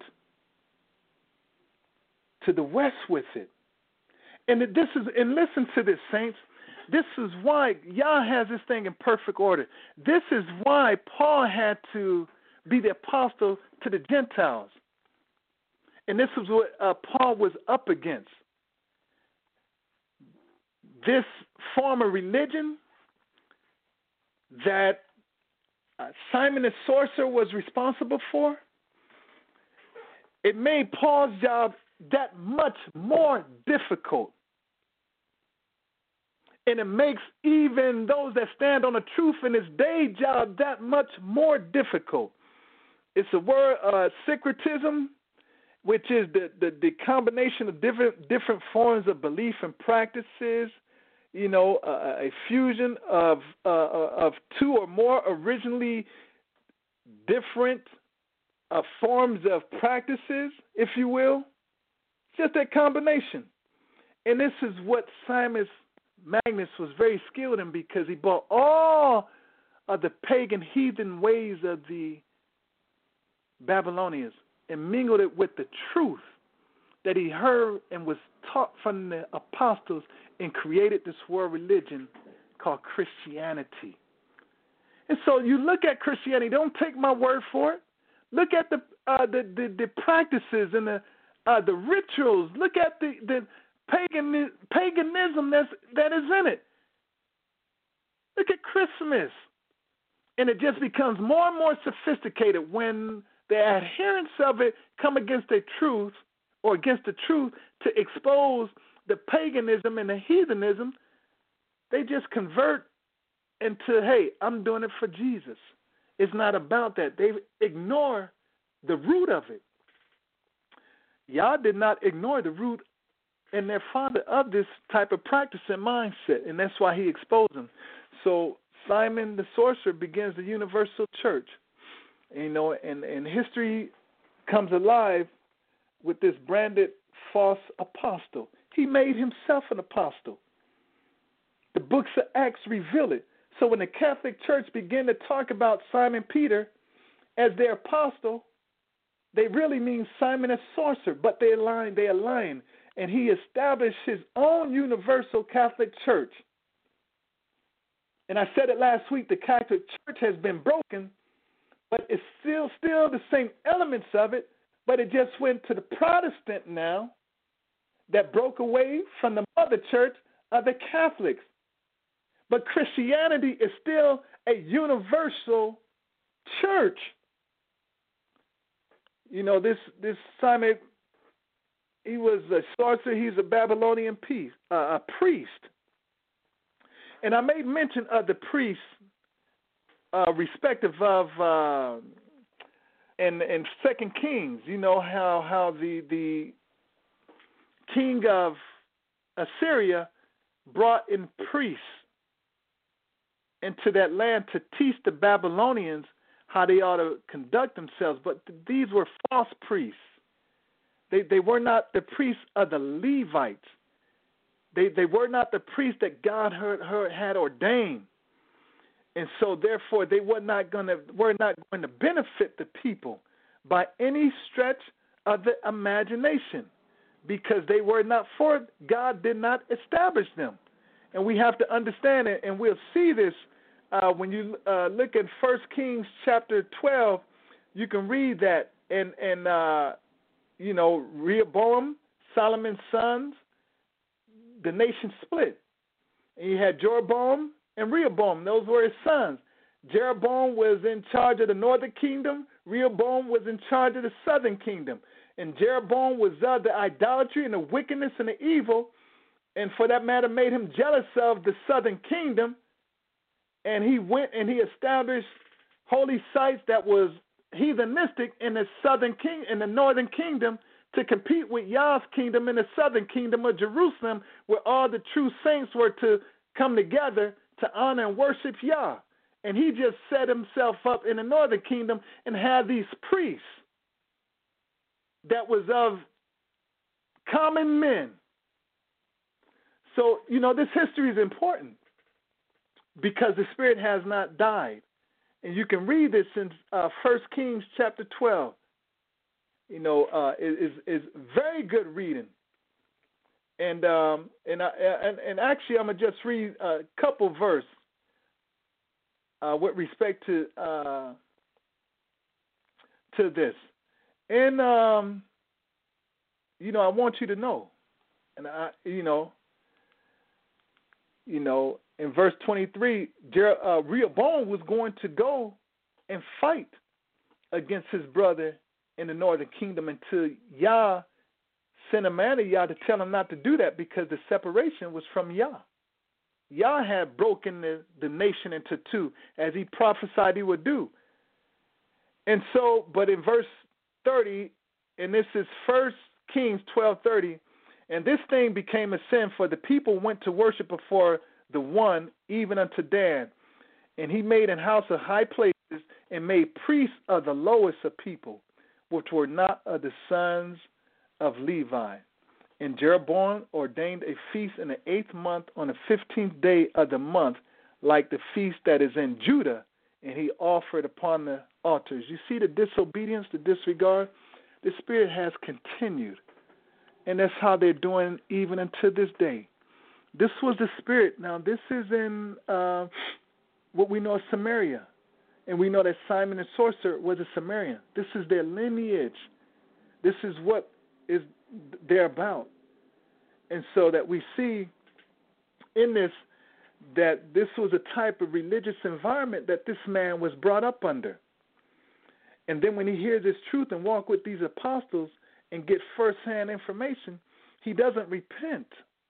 to the west with it. And this is, and listen to this, saints. This is why Yah has this thing in perfect order. This is why Paul had to be the apostle to the Gentiles. And this is what uh, Paul was up against. This form of religion that uh, Simon the Sorcerer was responsible for, it made Paul's job that much more difficult. And it makes even those that stand on the truth in his day job that much more difficult. It's a word, uh, syncretism, which is the, the, the combination of different different forms of belief and practices, you know, uh, a fusion of uh, of two or more originally different uh, forms of practices, if you will. Just that combination. And this is what Simon Magus was very skilled in, because he brought all of the pagan heathen ways of the Babylonians and mingled it with the truth that he heard and was taught from the apostles, and created this world religion called Christianity. And so you look at Christianity, don't take my word for it. Look at the uh, the, the, the practices and the uh, the rituals. Look at the, the pagan, paganism that's, that is in it. Look at Christmas. And it just becomes more and more sophisticated when the adherents of it come against the truth, or against the truth, to expose the paganism and the heathenism. They just convert into, hey, I'm doing it for Jesus. It's not about that. They ignore the root of it. Yah did not ignore the root and their father of this type of practice and mindset, and that's why he exposed them. So Simon the Sorcerer begins the universal church. You know, and, and history comes alive with this branded false apostle. He made himself an apostle. The books of Acts reveal it. So when the Catholic Church began to talk about Simon Peter as their apostle, they really mean Simon the Sorcerer, but they align, they align, and he established his own universal Catholic Church. And I said it last week, the Catholic Church has been broken, but it's still still the same elements of it, but it just went to the Protestant now that broke away from the mother church of the Catholics. But Christianity is still a universal church. You know, this, this Simon, he was a sorcerer. He's a Babylonian priest, uh, a priest. And I made mention of the priests Uh, respective of uh, in in Second Kings, you know how how the the king of Assyria brought in priests into that land to teach the Babylonians how they ought to conduct themselves. But th- these were false priests. They they were not the priests of the Levites. They they were not the priests that God heard, heard, had ordained. And so therefore they were not gonna were not going to benefit the people by any stretch of the imagination, because they were not for God did not establish them. And we have to understand it, and we'll see this uh, when you uh, look at First Kings chapter twelve. You can read that, and and uh, you know, Rehoboam, Solomon's sons, the nation split, and you had Jeroboam and Rehoboam. Those were his sons. Jeroboam was in charge of the northern kingdom. Rehoboam was in charge of the southern kingdom. And Jeroboam was of the idolatry and the wickedness and the evil, and for that matter made him jealous of the southern kingdom. And he went and he established holy sites that was heathenistic in the southern king in the northern kingdom to compete with Yah's kingdom in the southern kingdom of Jerusalem, where all the true saints were to come together to honor and worship Yah. And he just set himself up in the northern kingdom and had these priests that was of common men. So, you know, this history is important because the Spirit has not died. And you can read this in uh, First Kings chapter twelve. You know, uh, is is very good reading. And um, and, I, and and actually, I'm gonna just read a couple verses uh, with respect to uh, to this. And um, you know, I want you to know, and I, you know, you know, in verse twenty-three, Jer- uh, Rehoboam was going to go and fight against his brother in the northern kingdom until Yah sent a man to Yah to tell him not to do that, because the separation was from Yah. Yah had broken the, the nation into two, as he prophesied he would do. And so, but in verse thirty, and this is First Kings twelve thirty, and this thing became a sin, for the people went to worship before the one, even unto Dan. And he made an house of high places and made priests of the lowest of people, which were not of the sons of Levi. And Jeroboam ordained a feast in the eighth month on the fifteenth day of the month, like the feast that is in Judah, and he offered upon the altars. You see the disobedience, the disregard? The Spirit has continued, and that's how they're doing even until this day. This was the Spirit. Now, this is in uh, what we know as Samaria, and we know that Simon the sorcerer was a Samaritan. This is their lineage. This is what is they're about. And so that we see in this that this was a type of religious environment that this man was brought up under. And then when he hears this truth and walk with these apostles and get firsthand information, he doesn't repent.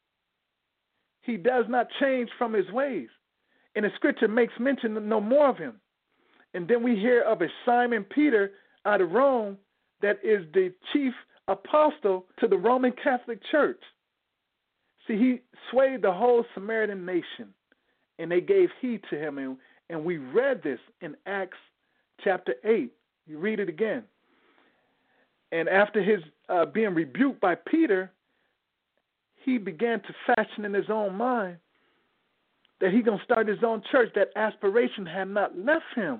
He does not change from his ways. And the scripture makes mention no more of him. And then we hear of a Simon Peter out of Rome that is the chief apostle to the Roman Catholic Church. See, he swayed the whole Samaritan nation, and they gave heed to him. And, and we read this in Acts chapter eight. You read it again. And after his uh, being rebuked by Peter, he began to fashion in his own mind that he's going to start his own church. That aspiration had not left him.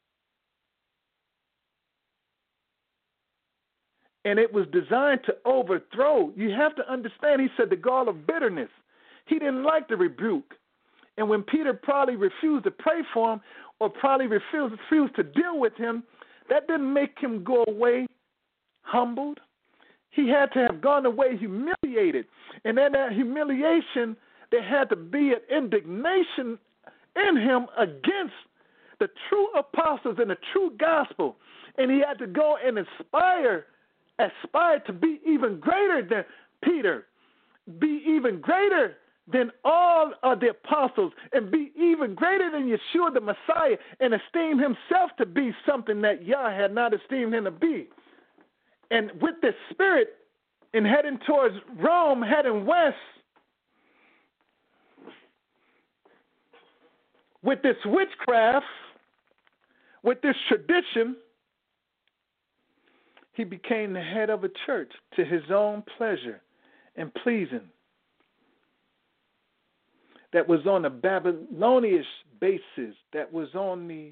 And it was designed to overthrow. You have to understand, he said the gall of bitterness. He didn't like the rebuke. And when Peter probably refused to pray for him or probably refused, refused to deal with him, that didn't make him go away humbled. He had to have gone away humiliated. And in that humiliation, there had to be an indignation in him against the true apostles and the true gospel. And he had to go and aspire, aspire to be even greater than Peter, be even greater than all of the apostles, and be even greater than Yeshua the Messiah, and esteem himself to be something that Yah had not esteemed him to be. And with this spirit, and heading towards Rome, heading west, with this witchcraft, with this tradition, he became the head of a church to his own pleasure and pleasing that was on a Babylonian basis, that was on the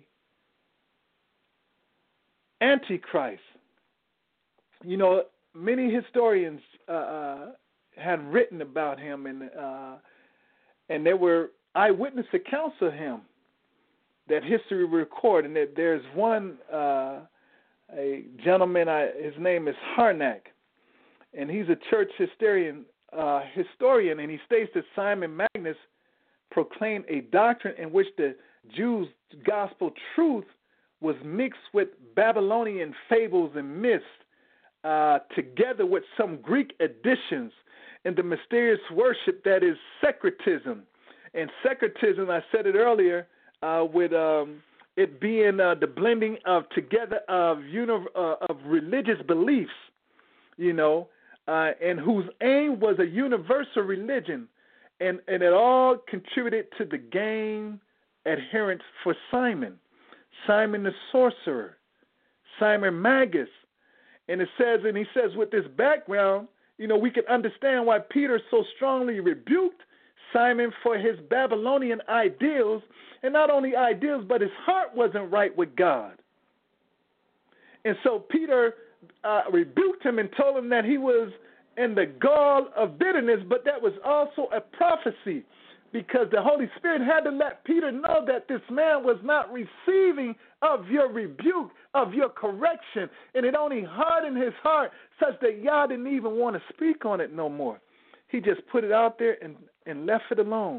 Antichrist. You know, many historians uh, uh, had written about him, and uh, and there were eyewitness accounts of him that history record. And that there's one uh, a gentleman, I, his name is Harnack, and he's a church historian. Uh, historian, and he states that Simon Magus proclaimed a doctrine in which the Jews' gospel truth was mixed with Babylonian fables and myths, uh, together with some Greek additions in the mysterious worship that is syncretism. And syncretism, I said it earlier, uh, with um, it being uh, the blending of together of uni- uh, of religious beliefs, you know, uh, and whose aim was a universal religion. And, and it all contributed to the gain adherents for Simon, Simon the sorcerer, Simon Magus. And it says, and he says, with this background, you know, we can understand why Peter so strongly rebuked Simon for his Babylonian ideals, and not only ideals, but his heart wasn't right with God. And so Peter uh, rebuked him and told him that he was in the gall of bitterness, but that was also a prophecy, because the Holy Spirit had to let Peter know that this man was not receiving of your rebuke, of your correction, and it only hardened his heart such that Yah didn't even want to speak on it no more. He just put it out there and, and left it alone.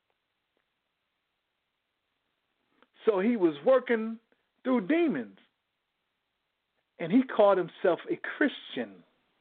So he was working through demons, and he called himself a Christian.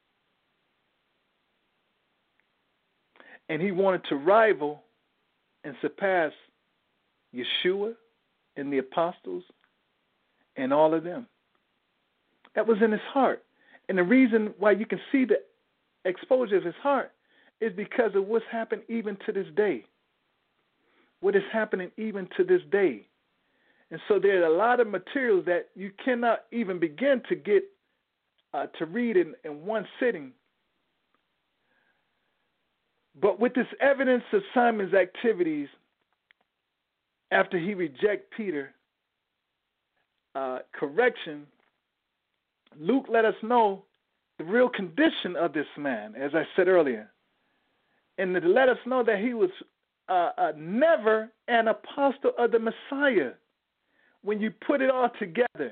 And he wanted to rival and surpass Yeshua and the apostles and all of them. That was in his heart. And the reason why you can see the exposure of his heart is because of what's happened even to this day. What is happening even to this day. And so there are a lot of materials that you cannot even begin to get uh, to read in, in one sitting. But with this evidence of Simon's activities after he rejected Peter's uh, correction, Luke let us know the real condition of this man, as I said earlier, and to let us know that he was uh, uh, never an apostle of the Messiah. When you put it all together,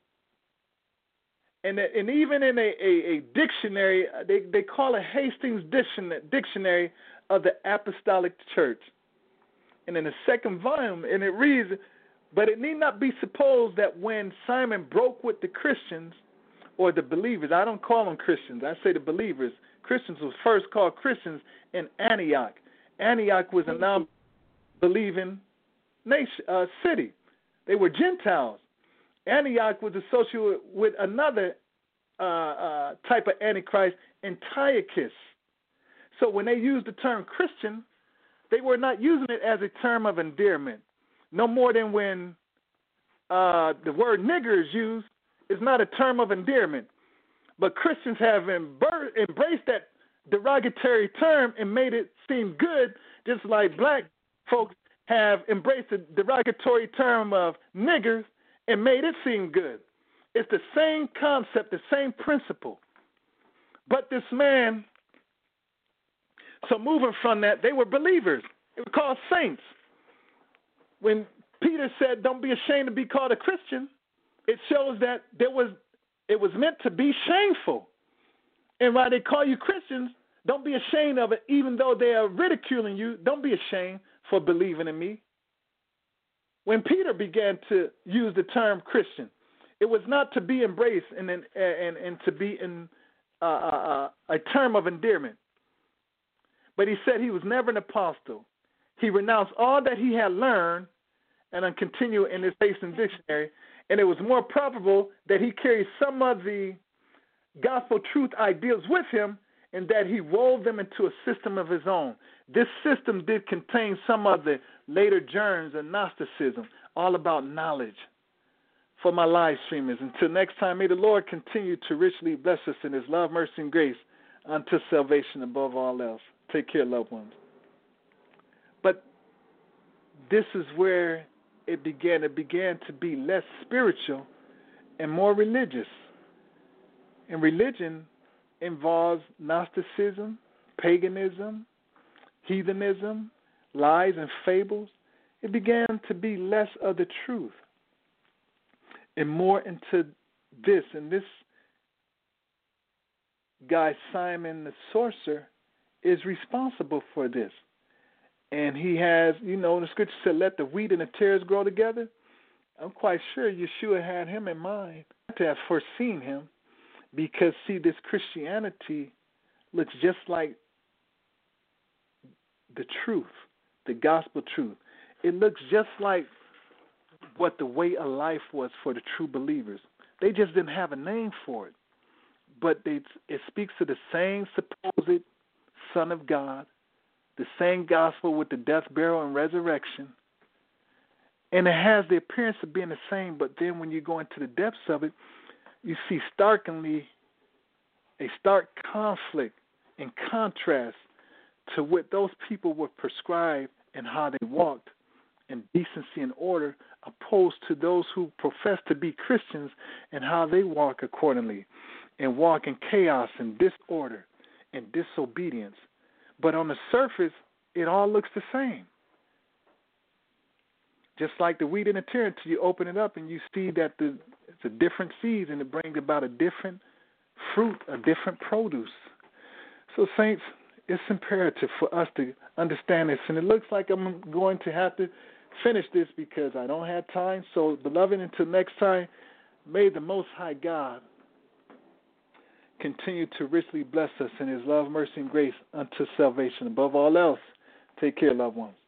and and even in a, a, a dictionary, they, they call it Hastings Dictionary of the Apostolic Church. And in the second volume, and it reads, but it need not be supposed that when Simon broke with the Christians, or the believers, I don't call them Christians, I say the believers. Christians was first called Christians in Antioch. Antioch was a non-believing nation, uh, city. They were Gentiles. Antioch was associated with another uh, uh, type of Antichrist, Antiochus. So when they used the term Christian, they were not using it as a term of endearment. No more than when uh, the word nigger is used, it's not a term of endearment. But Christians have ember- embraced that derogatory term and made it seem good, just like black folks have embraced the derogatory term of niggers and made it seem good. It's the same concept, the same principle. But this man, so moving from that, they were believers. They were called saints. When Peter said, don't be ashamed to be called a Christian, it shows that there was it was meant to be shameful. And while they call you Christians, don't be ashamed of it, even though they are ridiculing you. Don't be ashamed for believing in me. When Peter began to use the term Christian, it was not to be embraced and and, and, and to be in uh, uh, a term of endearment. But he said he was never an apostle. He renounced all that he had learned, and then continue in his Hastings Dictionary, and it was more probable that he carried some of the gospel truth ideals with him in that he wove them into a system of his own. This system did contain some of the later germs of Gnosticism, all about knowledge. For my live streamers, until next time, may the Lord continue to richly bless us in his love, mercy, and grace unto salvation above all else. Take care, loved ones. But this is where it began. It began to be less spiritual and more religious. And religion involves Gnosticism, paganism, heathenism, lies and fables. It began to be less of the truth and more into this. And this guy, Simon the sorcerer, is responsible for this. And he has, you know, the scripture said, let the wheat and the tares grow together. I'm quite sure Yeshua had him in mind to have foreseen him, because, see, this Christianity looks just like the truth, the gospel truth. It looks just like what the way of life was for the true believers. They just didn't have a name for it. But they, it speaks to the same supposed Son of God, the same gospel with the death, burial, and resurrection. And it has the appearance of being the same, but then when you go into the depths of it, you see starkly a stark conflict and contrast to what those people were prescribed and how they walked in decency and order, opposed to those who profess to be Christians and how they walk accordingly and walk in chaos and disorder and disobedience. But on the surface, it all looks the same. Just like the wheat and the tare, until you open it up and you see that the, it's a different seeds and it brings about a different fruit, a different produce. So, saints, it's imperative for us to understand this. And it looks like I'm going to have to finish this because I don't have time. So, beloved, until next time, may the Most High God continue to richly bless us in his love, mercy, and grace unto salvation. Above all else, take care, loved ones.